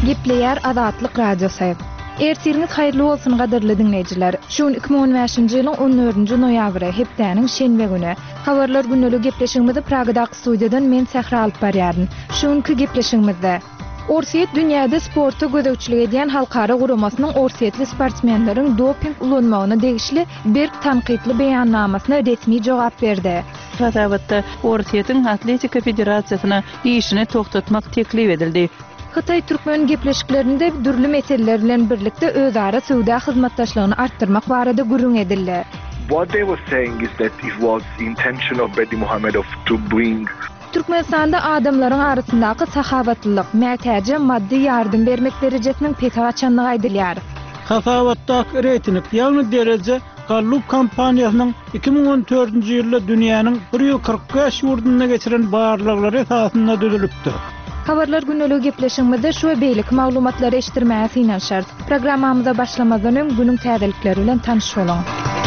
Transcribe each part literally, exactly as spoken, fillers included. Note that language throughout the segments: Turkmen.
Gepleyer Azatlyk Radiosu. Ertiriniz hayırlı olsun gaderli dinleyiciler. Şuun iki bin on beşinji ýylyň on dördünji noýabry hepdäniň şenbe güni. Habarlar günlügi gepleşigimizde Pragadaky studiýadan men Sähra alyp barýaryn. Şuunky gepleşigimizde Orsiýet dünýäde sportda gödäkçilik edýän halkara guramasynyň orsiýetli sportmenleriň doping ulanmagyna degişli bir tanqidli beýannamasyna resmi jogap berdi. Hasabatda Orsiýetiň Atletika Federasiýasyna işini toktatmak teklif edildi. Xitay Türkmen gepleşiklerinde dürlü meseleler bilen birlikde özara söwda hyzmatdaşlygyny artdyrmak barada gürrüň edildi. What they were saying is that it was the intention of Berdimuhamedov to bring Türkmenistanda adamlaryň arasyndaky sahabatlyk, mätäje maddi ýardym bermek derejesiniň pek açanlygy aýdylýar. Hasabatdaky reyting ýalny derece Gallup kampaniýasynyň iki bin on dördünji ýylda dünýäniň bir ýüz kırk beş ýurduny geçiren barlyklary esasynda düzülipdi. Habarlar günlügi gepleşigimizde şu beýlik maglumatlary eşitdirmäge synan şart. Programmamyza başlamazdan öň günüň täzelikleri bilen tanyş bolaň.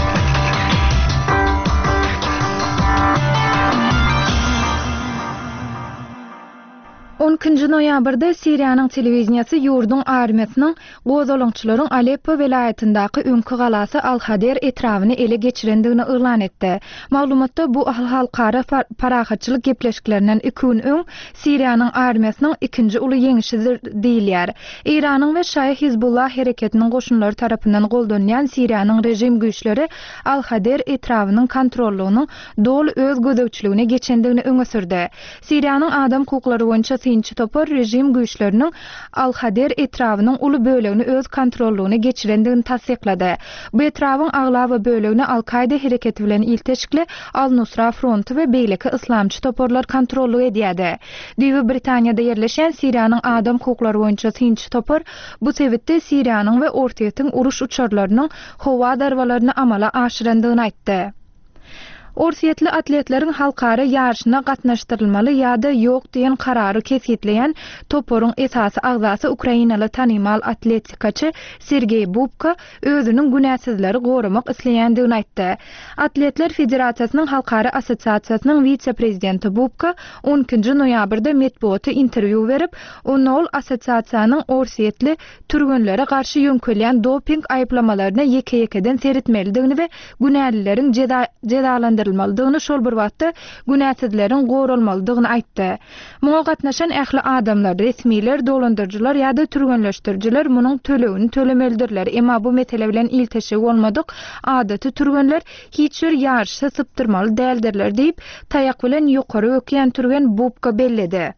on ikinji noýabrda Siriýanyň telewiziýasy ýurdun armiýasynyň gozalaňçylaryň Aleppo welaýatyndaky öňkü galasy Al-Hader etrawyny ele geçirendigini ýylan etdi. Maglumatda bu halkara parahatçylyk gepleşiklerinden iki gün öň Siriýanyň armiýasynyň ikinji uly ýeňişidir diýilýär. Iranyň we Şaýh Hizbullah hereketiniň goşunlary tarapyndan goldanýan Siriýanyň rejim güýçleri Al-Hader etrawynyň kontrollugyny dol öz gödäkçiligine geçendigini öňe sürdi. Siriýanyň adam hukuklary boýunça Tinçi topar rejim güýçleriniň Al-Hader etrawynyň uly bölegini öz kontrollugyna geçirendigini tasdiklady. Bu etrawyň aglawy bölegini Al-Qaida hereketi bilen ilteşikli Al-Nusra frontu we beýleki islamçy toporlar kontrollu edýärdi. Diýip Britaniýada ýerleşen Siriýanyň adam hukuklary boýunça Tinçi topar bu sebäpde Siriýanyň we Orsiýetiň uruş uçarlarynyň howa darwalaryny amala aşyrandygyny aýtdy. Orsiýetli atletleriň halkara ýarşyna gatnaşdyrylmaly ýa-da ýok diýen karary kesgitleýän toporyň esasy agzasy Ukrainaly tanymal atletikaçy Sergey Bubka özüniň günäsizleri goramak isleýändigini aýtdy. Atletler Federasiýasynyň halkara assosiasiýasynyň wise-prezidenti Bubka on ikinji noýabrda medeniýete interwýu berip, ol assosiasiýanyň orsiýetli türgünlere garşy ýönkelýän doping aýplamalaryna ýeke-ýekeden seretmelidigini we günälileriň jedalandyrylmalydygyny ýyny şol bir wagtda günäsizleriň goralmalydygyny aýtdy. Muňa gatnaşan ähli adamlar, resmiler, dolandyrjylar ýa-da türgünleşdirjiler munyň tölegini tölemelidirler. Emma bu mesele bilen ilteşik bolmadyk. Adaty türgünler hiç bir ýarşy sypdyrmaly däldirler diýip taýak bilen ýokary ökýän türgün Bubka belledi.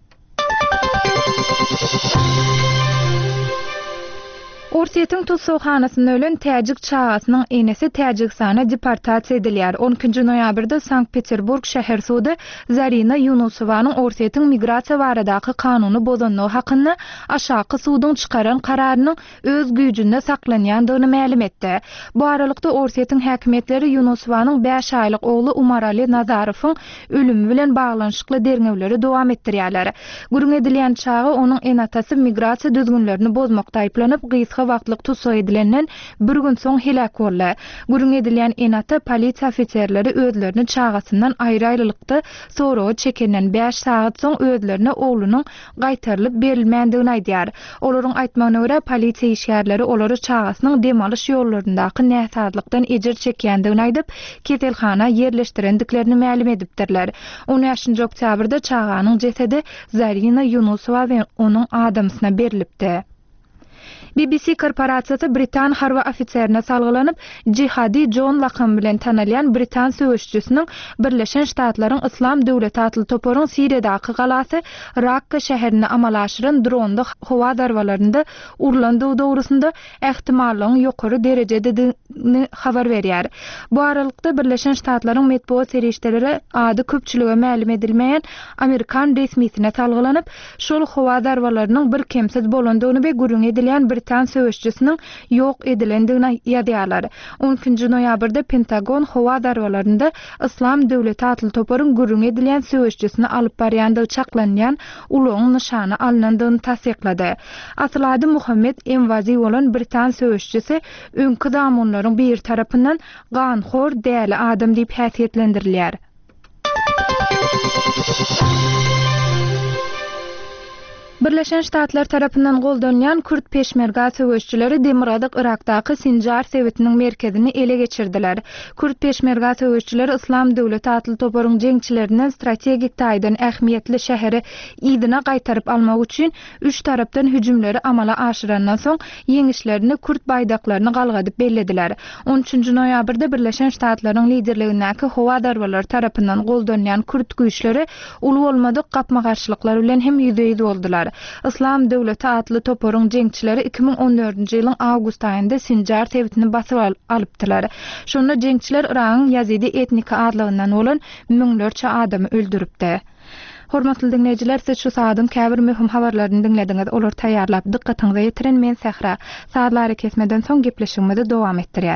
Orsiýetiň tutsawyhanasynda ölen täjik çağasynyň enesi Täjiksana deportasiýa edilýär. on ikinji noýabrda Sankt-Peterburg şäher sudy Zarina Yunusowanyň Orsiýetiň migrasiýa baradaky kanuny bozanlygy hakyna aşaky sudyň çykaran kararynyň öz güýjünde saklanýandygyny ma'lum etdi. Bu aralykda Orsiýetiň häkimetleri Yunusowanyň beş aýlyk ogly Umar Ali Nazarowyň ölümi bilen baglanşykly derňewleri dowam etdirýärler. Gürrüň edilýän çağı onuň enatasy migrasiýa düzgünlerini bozmakda aýplanyp gysga wagtlyk tutsak edilenden bir gün soň helak boldy. Gürrüň edilýän enata polisiýa ofitserleri özlerini çağasyndan aýry-aýrylykda soragy çekenden beş saat soň özlerine oglunyň gaýtarylyp berilmändigini aýdýar. Olaryň aýtmagyna görä polisiýa işgärleri olary çağasynyň demalyş ýollaryndaky näsazlykdan ejir çekýändigini aýdyp, keselhana ýerleşdirendiklerini ma'lum edipdirler. on beşinji oktýabrda çağanyň jesedi Zarina Yunusowa we onuň adamsyna berilipdi. B B C korporasiýasy Britan harba ofitserine salgylanyp, jihadi John Lackham bilen tanalýan Britan söwüşçüsiniň Birleşen Ştatlaryň Islam döwleti atly toporyň Siriýadaky galasy Rakka şäherine amal aşyran dronda howa darwalarynda urlandygy dogrusynda ähtimallygyň ýokary derejedegini habar berýär. Bu aralykda Birleşen Ştatlaryň medeniýet serişdeleri ady köpçülige ma'lum edilmeýän Amerikan resmiýetine salgylanyp, şol howa darwalarynyň bir kemsiz bolandygyny we gürrüň edilýän bir Britan söwüşçüsiniň ýok edilendigini ýadyarlar. on ikinji noýabrda Pentagon howa darwalarynda Islam döwleti atly toporyň gürrüň edilýän söwüşçüsini alyp barýandygy çaklanýan uluň nyşany alynandygyny tasdiklady. Aslady Muhammed Envazi bolan Britan söwüşçüsi öňkü damonlaryň bir tarapyndan ganhor däli adam diýip häsiýetlendirilýär. Birleşen Ştatlar tarapyndan goldanýan Kürt peşmerga söwüşçüleri Demiradyk Irakdaky Sinjar Sewitiniň merkezini ele geçirdiler. Kürt peşmerga söwüşçüleri Islam Döwleti atly toparyň jeňçilerinden strategik taýdan ähmiýetli şäheri Idina gaýtaryp almak üçin üç tarapdan hüjümleri amala aşyrandan soň ýeňişlerini Kürt baýdaklaryny galgadyp bellediler. on üçünji noýabrda Birleşen Ştatlaryň liderligindäki howa darbalary tarapyndan goldanýan Kürt güýçleri uly bolmadyk gapma garşylyklar bilen hem ýüzeye boldular. Islam Döwleti atly toparyň jeňçileri iki ming on dördünji ýylyň awgust aýynda Sinjar Sewitini basyp alypdylar. Şonda jeňçiler Iragyň Yazidi etnika adlygyndan bolan müňlerçe adamy öldüripdi. Hormatly dinleýijiler, siz şu saatyň käbir möhüm habarlaryny dinlediňiz. Olar taýýarlap dikkatiňizi ýetiren men Sehra. Saatlary kesmeden soň gepleşigimizi dowam etdirýäs.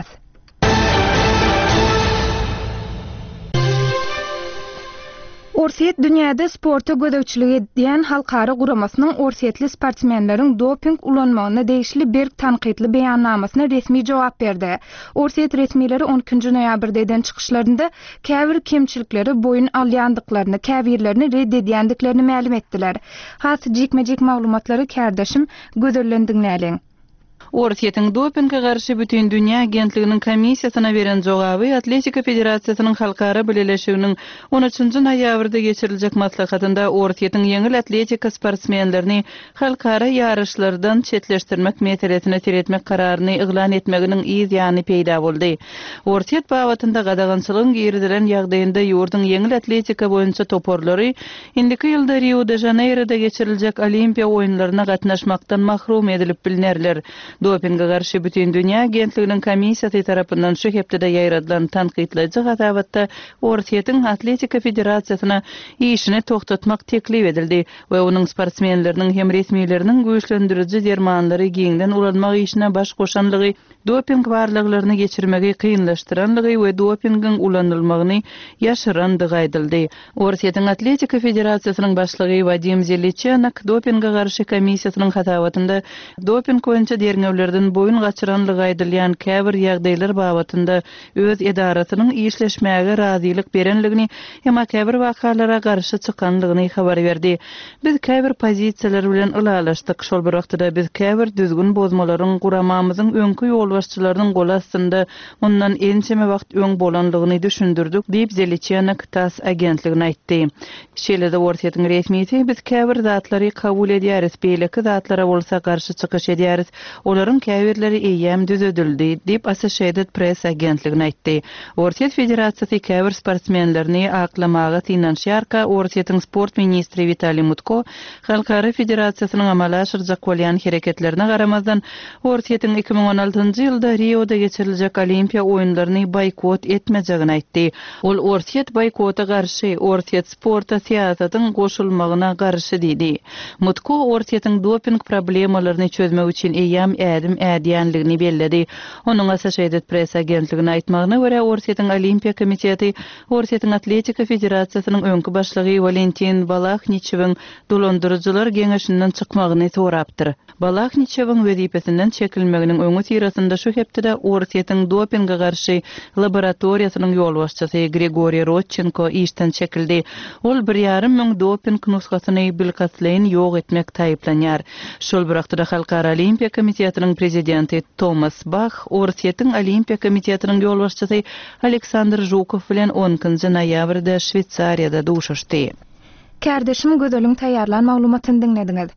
Orsiýet dünýäde sporta gödäwçilik edýän halkara guramasynyň orsiýetli sportsmenleriň doping ulanmagyna degişli bir tanqidli beýannamasyna resmi jogap berdi. Orsiýet resmileri on üçünji noýabrda eden çykyşlarynda käbir kemçilikleri boyun alýandyklaryny, käbirlerini reddedýändiklerini ma'lum etdiler. Has jikmejik maglumatlary kärdeşim gözellen dinläliň. Orsiýetiň dopingga garşy bütün dünýä agentliginiň komissiýasyna beren jogaby Atletika Federasiýasynyň halkara birleşiginiň on üçünji noýabrda geçiriljek maslahatynda Orsiýetiň ýeňil atletika sportsmenlerini halkara ýarışlardan çetleşdirmek meselesini tiretmek kararyny iglan etmeginiň ýygyny peýda boldy. Orsiýet babatynda gadagançylygyň girdilen ýagdaýynda ýurdun ýeňil atletika boýunça toporlary indiki ýylda Rio de Janeiro'da geçiriljek Olimpiýa oýunlaryna gatnaşmakdan mahrum edilip bilinýärler. Dopingga garşy bütün dünýä agentliginiň komissiýasy tarapyndan şu hepde ýaýradylan tanqidleji gatabatda Orsiýetiň Atletika Federasiýasyna işini toktatmak teklip edildi we onuň sportsmenleriniň hem resmiýetleriniň güýçlendiriji dermanlary giňden ulanmak işine baş goşanlygy, doping barlyklaryny geçirmegi kynlaşdyranlygy we dopingiň ulanylmagyny ýaşyrandygy aýdyldy. Orsiýetiň Atletika Federasiýasynyň başlygy Vadim Zelichenak dopingga garşy komissiýasynyň gatabatynda doping boýunça derňewlerden boyun gaçyranlygy aýdylýan käbir ýagdaýlar babatynda öz edarasynyň işleşmäge razylyk berenligini hem käbir wakalara garşy çykanlygyny habar berdi. Biz käbir pozisiýalar bilen ulalaşdyk. Şol bir wagtda biz käbir düzgün bozmalaryň guramamyzyň öňkü ýolbaşçylarynyň gol astynda ondan ençeme wagt öň bolanlygyny düşündirdik diýip Zelichenak tas agentligine aýtdy. Şeýle-de Orsiýetiň resmiýeti biz käbir zatlary kabul edýäris, beýleki zatlara bolsa garşy çykyş edýäris. Olaryň käbirleri eýäm düzedildi diýip Associated Press agentligine aýtdy. Orsiýet Federasiýasy käbir sportsmenlerini aklamaga tinanşýarka Orsiýetiň sport ministri Vitaliy Mutko Halkara Federasiýasynyň amala aşyrjak bolýan hereketlerine garamazdan Orsiýetiň iki ming on altynjy ýylda Rio'da geçiriljek Olimpiýa oýunlaryny boykot etmejegini aýtdy. Ol Orsiýet boykota garşy, Orsiýet sporta siýasatyň goşulmagyna garşy diýdi. Mutko Orsiýetiň doping problemalaryny çözmek üçin eýäm ädim ädýänligini belledi. Onuň Associated Press agentligine aýtmagyna görä Orsiýetiň Olimpiýa komiteti Orsiýetiň Atletika Federasiýasynyň öňkü başlygy Valentin Balachniçewiň dolandyrjylar geňeşinden çykmagyny sorapdyr. Balachniçewiň wezipesinden çekilmeginiň öňü tirasynda şu hepde Orsiýetiň dopingga garşy laboratoriýasynyň ýolbaşçysy Grigoriy Rodchenko işden çekildi. Ol bir ýarym müň doping nusgasyny bilkatleýin ýok etmek taýyplanýar. Şol bir wagtda Halkara Olimpiýa komitetining prezidenti Thomas Bach Orsiýetiň Olimpiýa komitetining ýolbaşçysy Aleksandr Zhukov bilen on üçünji noýabrda Şweýçariýada duşuşdy. Kärdeşim gözeliň taýýarlan maglumatyny dinlediňiz.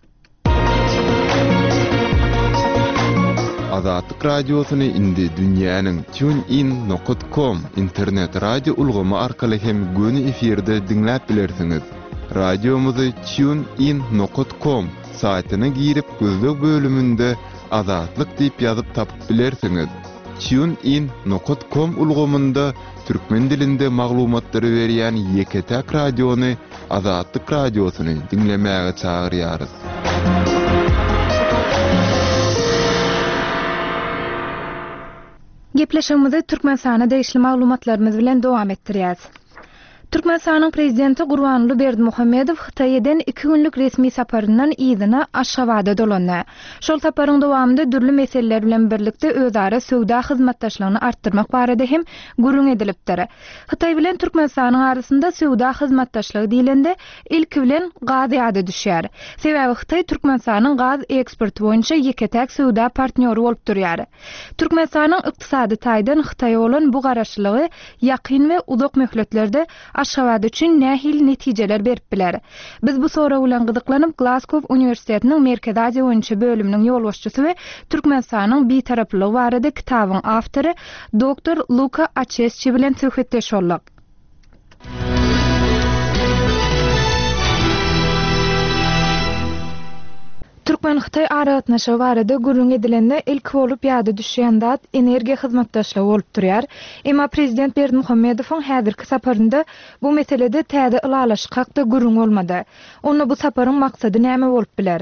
Azatlyk radiosyny indi dünýäniň TuneIn nokta com internet radio ulgamy arkaly hem göni efirde dinläp bilersiňiz. Radiomuzy TuneIn nokta com saýtyna girip gözlük bölümünde Azatlyk diýip ýazyp tapyp bilersiňiz. TuneIn nokta com ulgamynda türkmen dilinde maglumatlary berýän Ýeketäk radiony Azatlyk radiosyny dinlemäge çagyrýarys. Gepleşigimizi Türkmenistana degişli maglumatlarymyz bilen dowam etdirýäs. Türkmenistanyň prezidenti Gurbanuly Berdimuhammedow Hytaýdan iki günlük resmi saparyndan ýygyna Aşgabatda dolandy. Şol saparyň dowamında dürli meseleler bilen birlikde özara söwda hyzmatdaşlygyny artdyrmak barada hem gurrun edilipdir. Hytaý bilen Türkmenistanyň arasynda söwda hyzmatdaşlygy diýilende ilki bilen gaz ýady düşýär. Sebäbi Hytaý Türkmenistanyň gaz eksporty boýunça ýeketäk söwda partnýory bolup durýar. Türkmenistanyň ykdysady taýdan Hytaýa bolan bu garaşlygy ýakyn we uzak möhletlerde Aşgabat üçin nähil netijeler berip biler. Biz bu soraw bilen gyzyklanyp Glasgow Uniwersitetiniň Merkezi Aziýa boýunça bölüminiň ýolbaşçysy we Türkmenistanyň bitaraplygy barada kitabyň awtory doktor Luka Acheschi bilen söhbetdeş boldyk. Türkmen-Hytaý aragatnaşygy barada gurrun edilende ilk bolup ýady düşýän zat energiýa hyzmatdaşlygy bolup durýar. Emma prezident Berdimuhammedowyň häzirki saparynda bu meselede täze ylalaşyk hakda gurrun bolmady. Onu bu saparyň maksady näme bolup biler?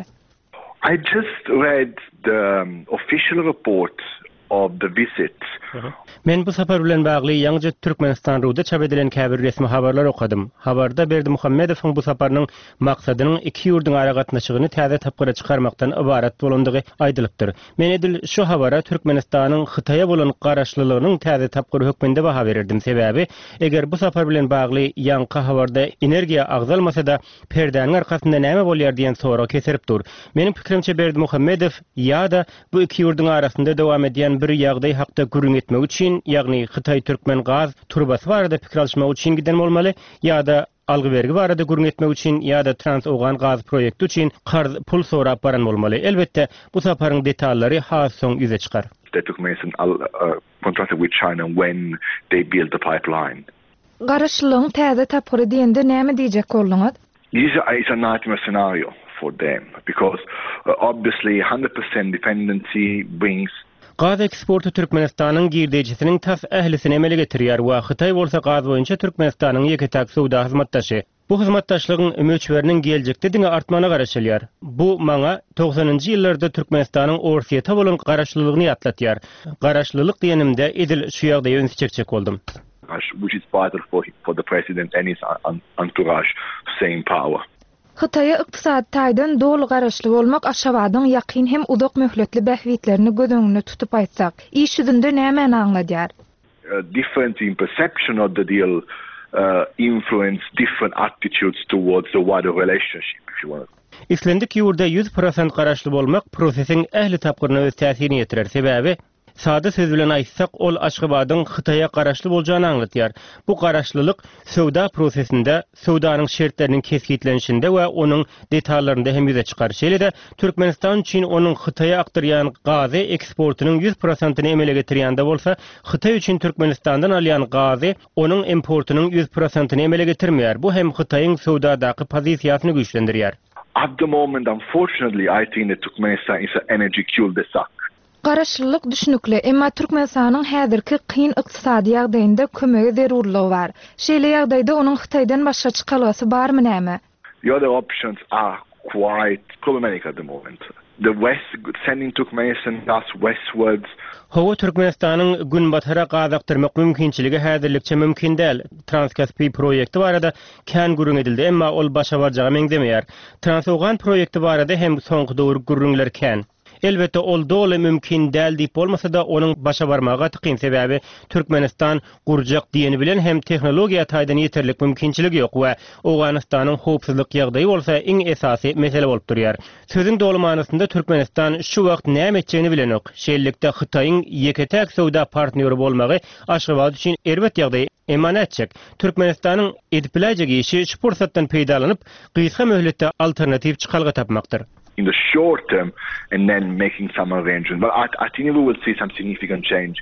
I just read the um, official report of the visit. Men bu sapar bilen bagly ýaňja Türkmenistan ruda çap edilen käbir resmi habarlar okudum. Habarda Berdimuhammedowyň bu saparynyň maksadynyň iki ýurduň aragatnaşygyny täze tapgyra çykarmakdan ibarat bolandygy aýdylypdyr. Men edil şu habara Türkmenistanyň Hytaýa bolan garaşlylygynyň täze tapgyry hökmünde baha bererdim. Sebäbi eger bu sapar bilen bagly ýaňky habarda energiýa agzalmasa da perdäniň arkasynda näme bolýar diýen soraw keserip dur. Menim pikirimçe Berdimuhammedow ýa-da bu iki ýurduň arasynda dowam edýän bir ýagdaý hakda gurrun etmek üçin, ýagny Hytaý Türkmen gaz turbasy barada pikir alşmak üçin giden bolmaly, ýa-da algy bergi barada gurrun etmek üçin, ýa-da Transogan gaz projekti üçin qarz pul sorap baran bolmaly. Elbetde bu saparyň detallary has soň ýüze çykar. The Turkmenistan uh, contracted with China when they built the pipeline. Garaşlylygyň täze tapgyry diýende näme diýjek boldyňyz? This is a nightmare scenario for them because uh, obviously one hundred percent dependency brings Gaz eksportu Türkmenistanyň girdejisiniň tas ählisini emele getirýär we Hytaý bolsa gaz boýunça Türkmenistanyň ýeketäk sowda hyzmatdaşy. Bu hyzmatdaşlygyň ömüçberiniň geljekde diňe artmana garaşylýar. Bu maňa togsannynjy ýyllarda Türkmenistanyň orsiýeta bolan garaşlylygyny ýatlatýar. Garaşlylyk diýenimde edil şu ýagdaýa öňe çekjek boldum. Which is vital for, for the president and his entourage to stay in power. Hytaýa ykdysady taýdan dolu garaşly bolmak Aşgabatyň ýakyn hem uzak möhletli bähwitlerini göz tutup aýtsak, iş ýüzünde näme aňladýar? Different in perception of the deal uh, influence different attitudes towards the wider relationship, if you want. Islendik ýurda yüz prosent garaşly bolmak prosesiň ähli tapgyryna öz täsirini ýetirer. Sebäbi Sada söz bilen aýtsak, ol Aşgabatyň Hytaýa garaşly boljany aňlatýar. Bu garaşlylyk söwda prosesinde, söwdanyň şertleriniň keskitlenişinde we onuň detallarynda hem ýüze çykar. Şeýle-de Türkmenistan üçin onuň Hytaýa akdyrýan gazy eksportynyň yüz prosentyny emele getirýände bolsa, Hytaý üçin Türkmenistandan alýan gazy onuň importynyň yüz prosentyny emele getirmeýär. Bu hem Hytaýyň söwdadaky pozisiýasyny güýçlendirýär. At the moment, unfortunately, I think that Turkmenistan is an energy cul-de-sac. Garaşlylyk düşünükli, emma Türkmenistanyň häzirki kyn ykdysady ýagdaýynda kömege zerurlygy bar. Şeýle ýagdaýda onuň Hytaýdan başga çykalgasy barmy näme? The other options are quite problematic at the moment. The West sending Turkmenistan gas westwards. Hawa Türkmenistanyň gün batara gaz aktyrmak mümkinçiligi häzirlikçe mümkin däl. Transkaspy projekti barada kän gurrun edildi, emma ol başa barjaga meňdemeýär. Transogan projekti barada hem soňky dowr gurrunlar kän. Elbette ol dole mümkin däl diýip bolmasa da onuň başa barmagy tykyn sebäbi Türkmenistan gurjak diýeni bilen hem tehnologiýa taýdan ýeterlik mümkinçiligi ýok we Owganystanyň howpsuzlyk ýagdaýy bolsa iň esasy mesele bolup durýar. Sözüň dolu manysynda Türkmenistan şu wagt näme etjegini bilenok. Şeýlelikde Hytaýyň ýeketäk sowda partneri bolmagy Aşgabat üçin erbet ýagdaý emanetçek. Türkmenistanyň edip biläjek işi şu pursatdan peýdalanyp gysga möhletde alternativ çykalga tapmakdyr. In the short term, and then making some arrangements. But I, I think we will see some significant change.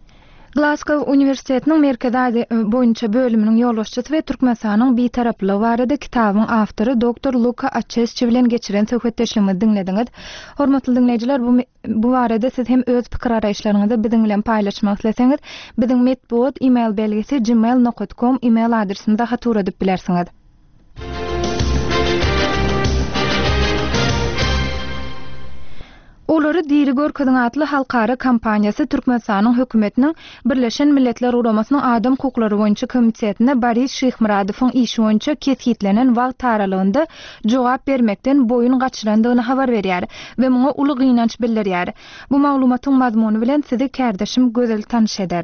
Glasgow Uniwersitetiniň Merkezi Aziýa boýunça bölüminiň ýolbaşçysy we Türkmenistanyň bitaraplygy barada kitabyň awtory doktor Luka Acheschi bilen geçiren söhbetdeşligimizi dinlediňiz. Hormatly dinleýijiler, bu bu barada siz hem öz pikir araýşlaryňyzy biziň bilen paýlaşmak isleseňiz, biziň medbuat e-mail belgisi gmail nokta com e-mail adresine da hatur edip bilersiňiz. Olary Olary diri görkezin atly halkara kampaniýasy Türkmenistanyň hökümetiniň Birleşen Milletler Ugrumasynyň Adam hukuklary boýunça komitetine Boris Şyhmuradowyň işi boýunça kesgitlenen wagt aralygynda jogap bermekden boyun gaçyrandygyny habar berýär we muňa uly gynanç bildirýär. Bu maglumatyň mazmuny bilen sizi kärdeşim gözel tanış eder.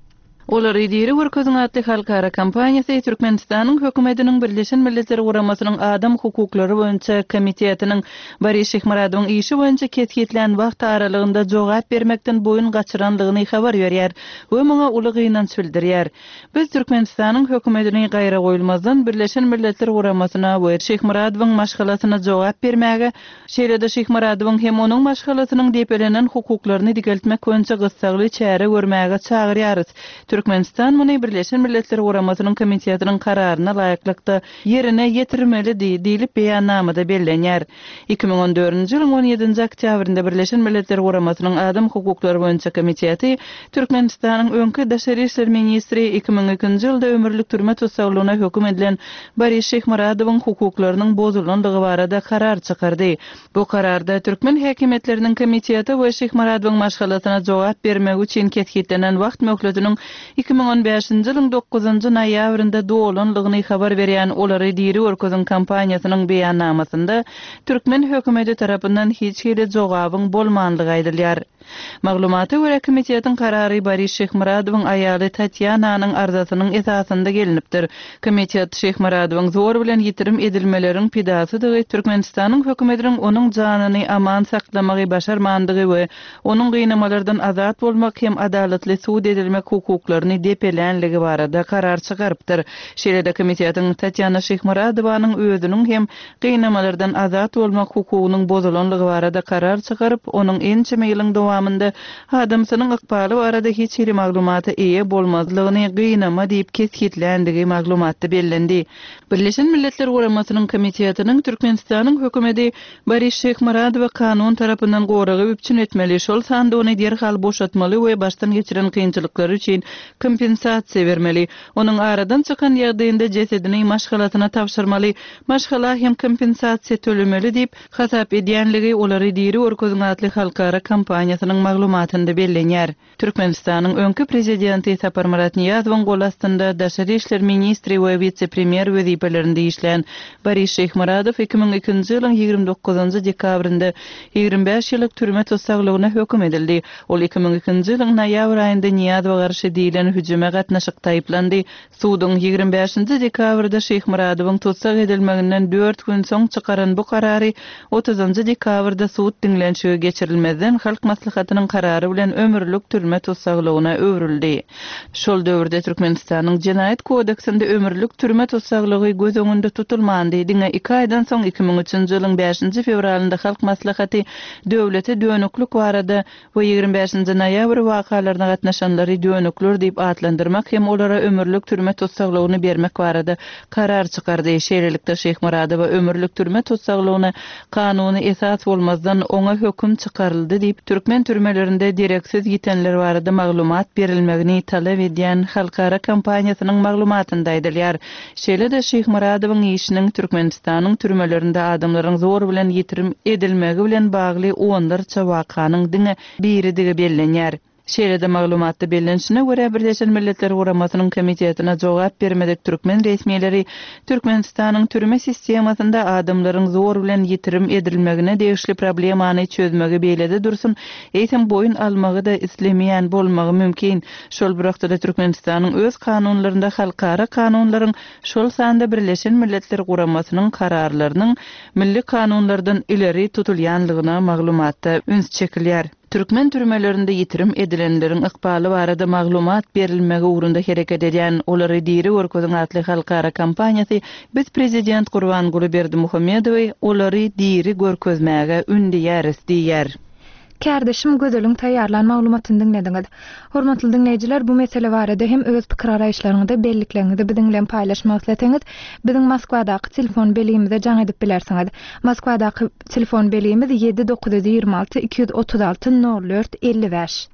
Olary diri görkezin atly halkara kampaniýasy Türkmenistanyň hökümetiniň Birleşen Milletler Ugrumasynyň Adam hukuklary boýunça komitetiniň Boris Şyhmuradowyň işi boýunça kesgitlenen wagt aralygynda jogap bermekden boyun gaçyrandygyny habar berýär we muňa uly gynanç bildirýär. Biz Türkmenistanyň hökümetini gaýra goýulmazdan Birleşen Milletler Ugrumasyna we Şyhmuradowyň maşgalasyna jogap bermäge, şeýle-de Şyhmuradowyň hem onuň maşgalasynyň depelenen hukuklaryny digeltmek boýunça gyssagly çäre görmäge çagyrýarys. Türkmenistan muny Birleşen Milletler Ugrumasynyň komitetiniň kararyna laýyklykda ýerine ýetirmeli diýilip beýannamada bellenýär. iki ming on dördünji ýylyň on ýedinji oktýabrynda Birleşen Milletler Ugrumasynyň Adam hukuklary boýunça komiteti Türkmenistanyň öňkü daşary işler ministri iki ming ikinji ýylda ömürlük türme tutsaglygyna höküm edilen Boris Şyhmuradowyň hukuklarynyň bozulandygy barada karar çykardy. Bu kararda Türkmen häkimetleriniň komiteti we Şyhmuradowyň maşgalasyna jogap bermek üçin kesgitlenen wagt möhletiniň iki ming on beşinji ýylyň dokuzunjy noýabrynda dolanlygyny habar berýän Olary diri görkezin kampaniýasynyň beýannamasynda Türkmen hökümeti tarapyndan hiç hili jogabyň bolmandygy aýdylýar. Maglumata görä komitetiň karary Boris Şyhmuradowyň aýaly Tatyananyň arzasynyň esasynda gelinipdir. Komitet Şyhmuradowyň zor bilen ýitirim edilmeleriň pidasydygy Türkmenistanyň hökümetiniň onuň janyny aman saklamagy başarmandygy we onuň gynamalardan azat bolmak hem adaletli suud edilmek hukuklaryny depelenligi barada karar çykarypdyr. Şeýle-de komitetiň Tatyana Şyhmuradowyň özüniň hem gynamalardan azat bolmak hukugynyň bozulanlygy barada karar çykaryp onuň ençeme ýylyň dowamında adamsynyň ykbaly barada hiç bir maglumaty eýe bolmazlygyny gynama diýip kesgitlendigi maglumatda bellendi. Birleşen Milletler Ugrumasynyň komitetiniň Türkmenistanyň hökümeti Boris Şyhmuradowy kanun tarapyndan goragy üpçün etmeli, şol sandygyny derhal boşatmaly we başdan geçiren kynçylyklary üçin kompensasiýa bermeli. Onuň aradan çykan ýagdaýynda jesedini maşgalasyna tapşyrmaly, maşgala hem kompensasiýa tölemeli diýip hasap edýänligi Olary diri görkezin atly halkara kampaniýasynyň maglumatynda bellenýär. Türkmenistanyň öňkü prezidenti Sapar Murat Niýazowyň gol astynda daşary işler ministri we vice-premier wezipelerinde işleyen Boris Şyhmuradow iki ming ikinji ýylyň ýygrimi dokuzunjy dekabrynda ýygrimi beş ýyllyk türme tutsaglygyna höküm edildi. Ol iki ming ikinji ýylyň noýabr aýynda Niýazowa garşy diýilen hüjüme gatnaşyk taýyplandy. Suwdyň ýygrimi beşinji dekabrda Şyhmuradowyň tutsag edilmeginden dört gün soň çykaran bu karary otuzunjy dekabrda suwd diňlenşigi geçirilmezden halk maslahatynyň karary bilen ömürlük türme tutsaglygyna öwrüldi. Şol döwürde Türkmenistanyň Jenaýat kodeksinde ömürlük türme tutsaglygy göz öňünde tutulmandy. Diňe iki aýdan soň iki ming üçinji ýylyň beşinji fevralynda halk maslahaty döwlete dönüklük barada we ýygrimi beşinji noýabr wakalaryna gatnaşanlary dönükler diýip atlandyrmak hem olara ömürlük türme tutsaglygyny bermek barada karar çykardy. Şeýlelikde Şyhmuradow ömürlük türme tutsaglygyny kanuny esas bolmazdan oňa höküm çykaryldy diýip Türkmen türmelerinde direksiz gitenler barada maglumat berilmegini talap edýän halkara kampaniýasynyň maglumatynda aýdylýar. Şeýle-de Şyhmuradowyň işiniň Türkmenistanyň türmelerinde adamlaryň zor bilen ýitirim edilmegi bilen bagly onlarça wakanyň diňe biridigi bellenýär. Şeýle-de maglumatda bellenişine görä Birleşen Milletler Ugrumasynyň komitetine jogap bermedik türkmen resmiýetleri Türkmenistanyň türme sistemasynda adamlaryň zor bilen ýitirim edilmegine degişli problemany çözmegi beýlede dursun, eýsem boyun almagy da islemeýän bolmagy mümkin. Şol bir wagtda Türkmenistanyň öz kanunlarynda halkara kanunlaryň şol sanda Birleşen Milletler Ugrumasynyň kararlarynyň milli kanunlardan ileri tutulýanlygyna maglumatda üns çekilýär. Türkmen türmelerinde ýitirim edilenleriň ykbaly barada maglumat berilmegi ugrunda hereket edýän Olary diri görkezin atly halkara kampaniýasy biz prezident Gurbanguly Berdimuhammedowy Olary diri görkezmäge ündýäris diýär. Kärdeşim gözeliň taýýarlan maglumatyny dinlediňiz. Hormatly dinleýijiler, bu mesele barada hem öz pikir araýşlaryňyzda belliklerini biziň bilen paýlaşmak isleseňiz, biziň Moskwadaky telefon beligimize jaň edip bilersiňiz. Moskwadaky telefon beligimiz yedi dokuz yüz ýygrimi alty iki yüz otuz alty nol dört elli beş.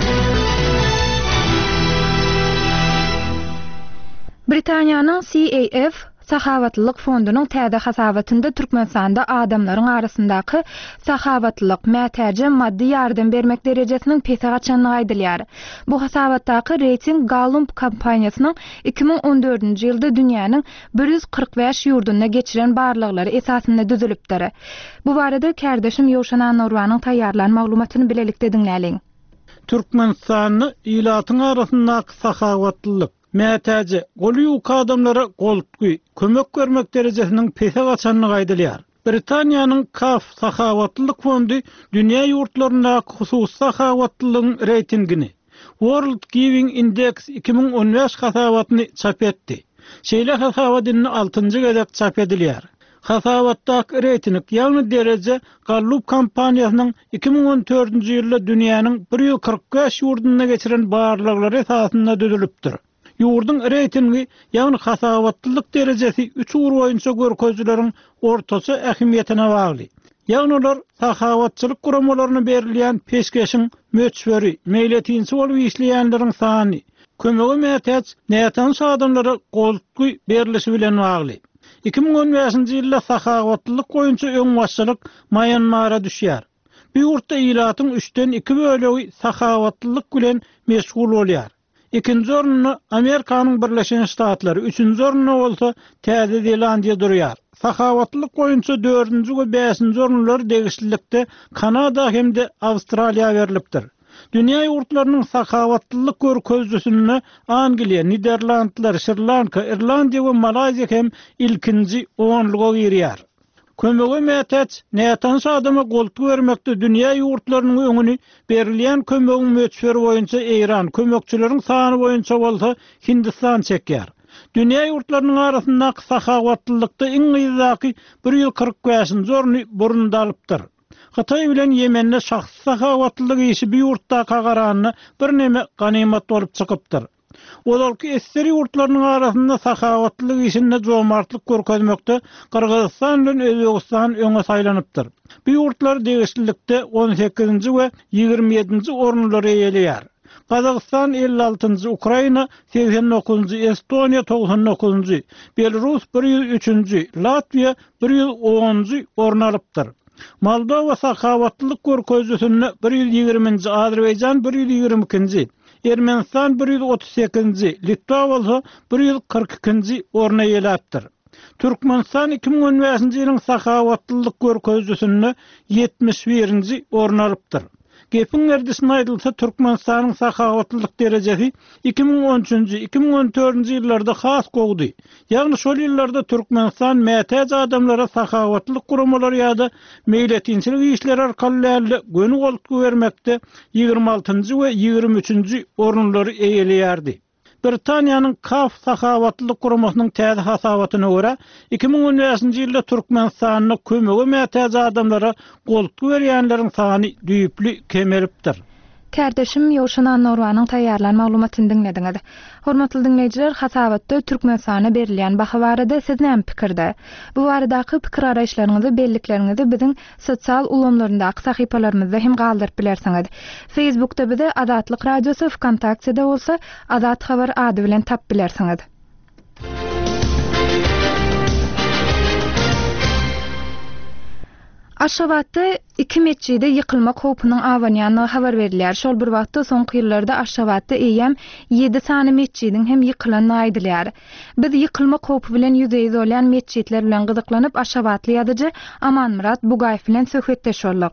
Britaniýanyň C A F Sahawatlılık fondunyň täze hasabatynda Türkmenistanda adamlaryň arasyndaky sahawatlılık, mätäje maddi ýardam bermek derejesiniň pese gaçanyny aýdylýar. Bu hasabatdaky reyting Gallup kampaniýasynyň iki ming on dördünji ýylda dünýäniň bir ýüz kırk beş ýurduna geçiren barlyklary esasynda düzülipdir. Bu barada kärdeşim Ýowşan Norwanyň taýýarlan maglumatyny bilelikde diňläliň. Türkmenistanyň ilatyň arasyndaky sahawatlılık, mätäje, goly adamlara goltgy, kömek görmek derejesiniň pese gaçanyny aýdylýar. Britaniýanyň Kaf sahawatlılık fondu dünýä ýurtlaryndaky husus sahawatlılıgyň reytingini World Giving Index iki ming on beş hasabatyny çap etdi. Şeýle hasabatyny altynjy gezek çap edilýär. Hasabatdaky reyting ýalny derece Gallup kampaniýasynyň iki ming on dördünji ýylda dünýäniň bir ýüz kırk beş ýurduna geçiren barlyklary esasynda düzülipdir. Ýurdun reytingi ýagny hasabatlylyk derejesi üç ugur boýunça görkezleriň ortasy ähmiýetine bagly. Ýagny olar sahabatçylyk guramalaryna berilýän peşkeşiň möçberi, meýletinçi bolup işleýänleriň sany, kömegi mätäç nätan adamlara goltgy berilişi bilen bagly. iki ming on beşinji ýylda sahabatlylyk boýunça öň başçylyk Myanmara düşýär. Bu ýurtda ilatyň üçden iki bölegi sahabatlylyk bilen meşgul bolýar. İkinci ornuny Amerikanyň Birleşen Ştatlary, üçüncü ornuny bolsa Täze Zelandiýa durýar. Sahabatlylyk boýunça dördünji we beşinji ornulary degişlikde Kanada hemde Awstraliýa berilipdir. Dünýä ýurtlarynyň sahabatlylyk görkezlüsini Angliýa, Niderlandlar, Sri Lanka, Irlandiýa we Malaziýa hem ilkinji onluga girýär. Kömegi mätäç nätan adama goltgy bermekde dünýä ýurtlarynyň öňüni berilýän kömegiň möçberi boýunça Eýran, kömekçileriň sany boýunça bolsa Hindistan çekýär. Dünýä ýurtlarynyň arasyndaky sahawatlylykda iň ýyzaky bir ýüz kırk beşinji orny burunda alypdyr. Hatay bilen Ýemende şahsy sahawatlylyk işi bir ýurtda kagaranyny bir neme ganymat bolup çykypdyr. Olarky eseri ýurtlarynyň arasynda sahawatlylyk işinde jomartlyk görkezmekde Kyrgyzstan bilen Özbegistan öňe saýlanypdyr. Bu ýurtlar degişlikde on sekizinji we ýigirme ýedinji ornulary eýelýär. Kazakistan elli altynjy, Ukraina seksen dokuzunjy, Estoniya doksan dokuzunjy, Belarus bir ýüz üçünjy, Latviýa bir ýüz onunjy orny alypdyr. Moldova sahawatlılık görkezlüsini bir ýüz ýigirminji, Azerbaýjan bir ýüz ýigirme ikinji, Ermenistan bir ýüz otuz sekizinji, Litwa bolsa bir ýüz kırk ikinji orna ýeläpdir. Türkmenistan iki ming on beşinji ýylyň sahawatlılık görkezlüsini yetmiş birinji orna alypdyr. Gepin erdisine aýdylsa Türkmenistanyň sahawatlılık derejesi iki ming on üçünjy iki ming on dördünji ýyllarda has gowdy. Ýagny şol ýyllarda Türkmenistan mätäç adamlara sahawatlılık guramalary ýa-da meýletinçilik işleri arkaly göni goltgy bermekde ýygrime altynjy we ýygrime üçünjy ornulary eýelýärdi. Britaniýanyň Kaf sahawatlılık guramasynyň täze hasabatyna görä iki ming on beşinji ýylda Türkmenistanyň kömegi mätäç adamlara goltgy berýänleriň sany düýpli kemeripdir. Kärdeşim Ýowşan Norwanyň taýýarlan maglumatyny dinlediňiz. Hormatly dinleýijiler, hasabatda Türkmenistana berilýän baha barada siz näme pikirde? Bu baradaky pikir araýşlaryňyzy, belliklerinizi biziň sosial ulamlaryndaky sahypalarymyzda hem galdyryp bilersiňiz. Facebookda bizi Azatlyk Radiosy, Wkontaktyda bolsa Azat Habar ady bilen tap bilersiňiz. Aşgabatda iki meçide ýykylma howpunyň awanýanyny habar berilýär. Şol bir wagtda soňky ýyllarda Aşgabatda eýem yedi sany meçidiň hem ýykylanyny aýdylýar. Biz ýykylma howpy bilen ýüzeýde bolan meçitler bilen gyzyklanyp Aşgabatly ýazyjy Aman Murat Bugaýew bilen söhbetdeş boldyk.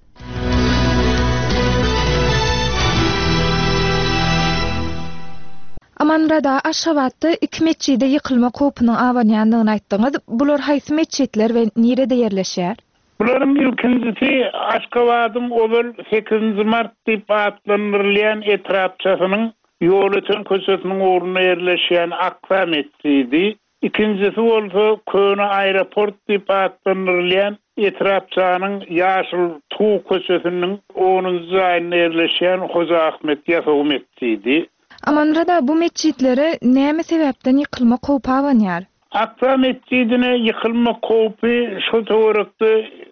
Aman Murat, Aşgabatda iki meçide ýykylma howpunyň awanýanyny aýtdyňyz. Bular haýsy meçitler we nerede ýerleşýär? Buların ilkincisi Aşgabatyň Owal sekizinji mart diýip atlandyrylýan etrapçasynyň ýol öten köşesiniň ornuna ýerleşýän Akfa mescidi. İkincisi bolsa Köne aeroport diýip atlandyrylýan etrapçanyň ýaşyl tuğ köşesiniň onunjy ýaryna ýerleşýän Hoja Ahmet Ýasow mescidi. Aman Murat, bu meçitlere näme sebäpden ýykylma howpy awanýar? Akfa mescidine yıkılma kopi şu toğrakta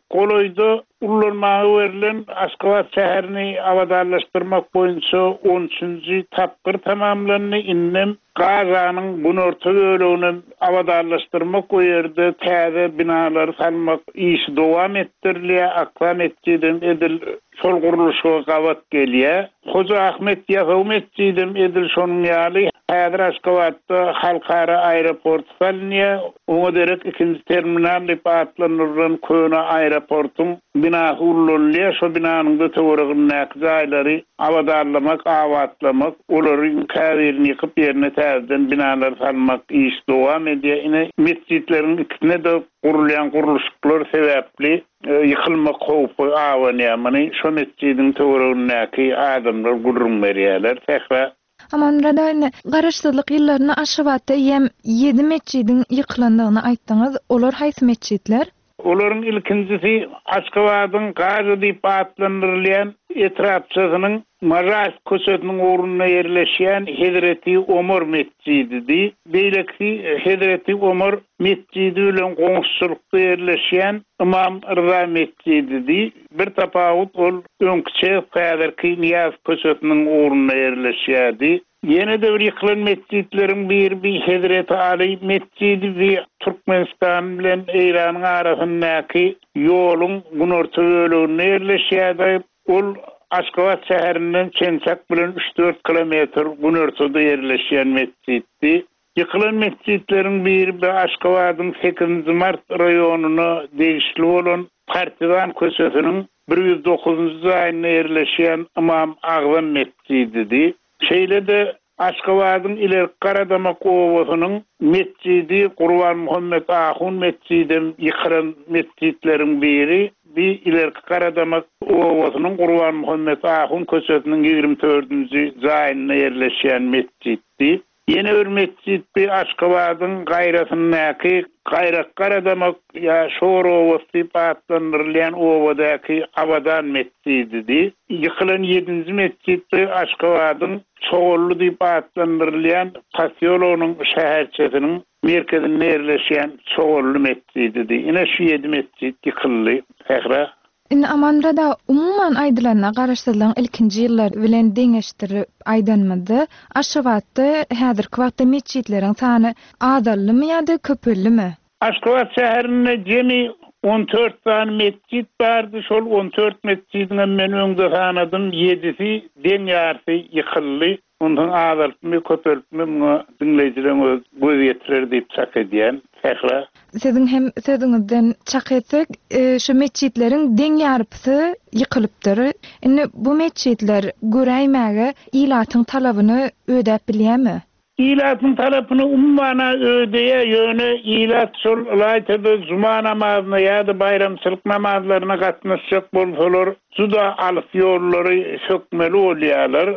Goloyda ullanmagy verilen Aşgabat şäherini awadarlaşdyrmak boýunça on üçünji tapgyr tamamlandy. Innem Gazanyň bunorta bölügini awadarlaşdyrmak o ýerde täze binalar salmak işi dowam etdirilýär. Akvam etdiň edil şol guruluşa gawat gelýär. Hoca Ahmet Ýasaw mescidin edil şonuň ýaly häzir Aşgabatda halkara aeroport salynýar. Oňa derek ikinji terminal diýip atlanýan köne aeroportun binasy ullanýar. Şo binanyň da töweregindäki jaýlary awadarlamak, awatlamak, olaryň käbirini ýykyp ýerine täzeden binalar salmak iş dowam edýär. Ine mescidleriň ikisine de gurulýan guruluşlar sebäpli yıkılmak howpy awanýar. Many şo mescidin töweregindäki adamlar gurrum berýärler. Tähra Aman radayny garaşsyzlyk ýyllaryny Aşgabatda ýem ýedi mescidin ýykylandygyny aýtdyňyz. Olar haýsy mescidler? Olaryň ilkinjisi Aşgabatyň Gaza diýip atlandyrylýan etrapçysynyň Maras köşetiniň orunyna ýerleşýän Hezreti Omar mescidi. Beýleki Hezreti Omar mescidi bilen goňşulykda ýerleşýän Imam Rıza mescidi. Bir tapawut ol öňkçe häzirki Niyaz köşetiniň orunyna ýerleşýärdi. Yine de bir yıkılan mescidlerin bir bir Hezreti Ali mescidi ve Türkmenistan bilen İran'ın arasındaki yolun bunorta bölüğüne yerleşýärdi. Ol Aşgabat şäherinden Çençak bilen üç dört kilometr bunortada yerleşýän mesciddi. Yıkılan mescidlerin bir bir Aşgabatyň sekizinji mart raýonuna degişli bolan Partizan köşetiniň bir yüz dokuzunji jaýyna yerleşýän Imam Agzam mescididi. Şeýle de Aşgabatyň ilerki Garadamak owasynyň mescidi Gurban Muhammed Ahun mescidin ýykylan mescidleriň biri. Bir ilerki Garadamak owasynyň Gurban Muhammed Ahun köşetiniň ýigirmi dördünji jaýyna yerleşýän mesciddi. Yine bir mescid bir Aşgabatyň gaýratyndaky Gayrak Garadamak ya Şor owasy patlanyrlan owadaky Abadan mescididi. Ýykylan ýedinji mescid Aşgabatyň Çoğullu diýip atlandyrylýan Pasyologyň şäherçesiniň merkezinde ýerleşýän Çoğullu mescididi. Ine şu ýedi mescid ýykyldy. Häzir Ine Amanrada umuman aýdylanyna garaşsyzlygyň ilkinji ýyllar bilen deňeşdirip aýdanmady. Aşgabatda häzirki wagtda mescidleriň sany azallymy ýa-da köpellimi? Aşgabat şäherinde jemi on dört tane mescid bardy. Şol on dört mescidiň men öňde tanadym ýedisi deň ýarsy ýykyldy. Ondan azalmy köpeltmi dinleýijilerimiz göz ýetirer diýip çak edýän. Häzir Sizin hem sözüňizden çak etsek, şu mescidleriň deň ýarpysy ýykylypdyr. Indi bu mescidler göräýmäge ilatyň talabyny ödäp bilýärmi? İlatyň talabyny ummana ödeýär ýöne ilat şol laýtda juma namazyna ýa-da bayramçylyk namazlaryna gatnaşjak bolsalar, juda alyp ýollary sökmeli bolýarlar.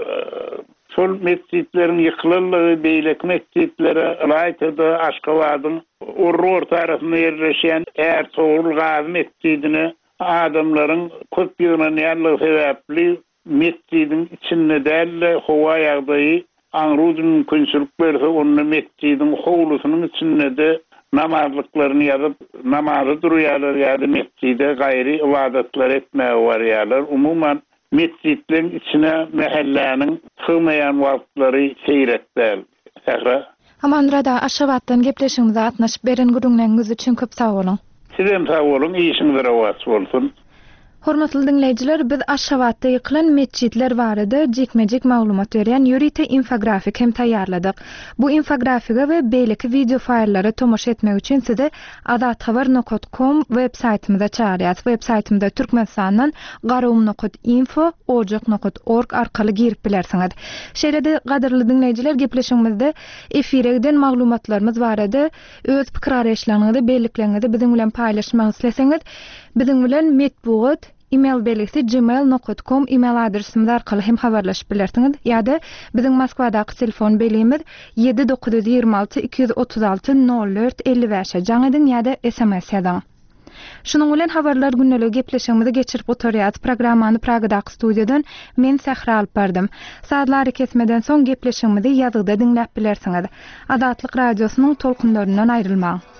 Şol mescidleriň ýykylanlygy beýlek mescidlere laýtda Aşgabatyň Orror tarafına yerleşen Ertuğrul Gazi mescidine adamların köp ýığnanýanlygy sebäpli mescidin içinde däl howa ýagdaýy anruj mümkinçilik berse onu mescidin howlusynyň içinde de namazlyklaryny ýazyp namazy durýarlar ýa-da mescide gaýry ibadatlar etmäge barýarlar. Umuman mescidlerin içine mehelläniň sığmaýan wagtlary seyretler. Häzir Amanrada Aşgabatdan gepleşiňize atnaşyp beren gürüňňiz üçin köp sag bolun. Sizem sag bolun, işiňiz rawat bolsun. Hormatly dinleýijiler, biz Aşgabatda ýykylan mescidler barada jekmejek maglumat berýän ýörite infografik hem taýýarladyk. Bu infografika we beýleki video faýllary tomoş etmek üçin sizi azat habar nokta com web saýtymyza çağırýas. Web saýtymda Türkmenistandan garawum nokta info, ojak nokta org arkaly girip bilersiňiz. Şeýle-de gaderly dinleýijiler, gepleşigimizde efire giden maglumatlarymyz barada öz pikir araýşlaryňyzy, beýlikleriniňizi biziň bilen paýlaşmak isleseňiz, biziň bilen metbuat email belgisi gmail nokta com email adresimiz arkaly hem habarlaşyp bilersiňiz. Ýa-da biziň Moskvadaky telefon belgimiz yedi dokuz yüz ýygrimi alty iki yüz otuz alty nol dört elli beş jaňydan ýa-da S M S ýazan. Şunuň bilen habarlar günnelik gepleşigimizi geçirip oturýar. Programmany Pragadaky studiýadan men Sähra alyp berdym. Saatlar kesmeden soň gepleşigimizi ýazgyda dinläp bilersiňiz. Adatlyk radiosynyň tolkunlaryndan aýrylmaň.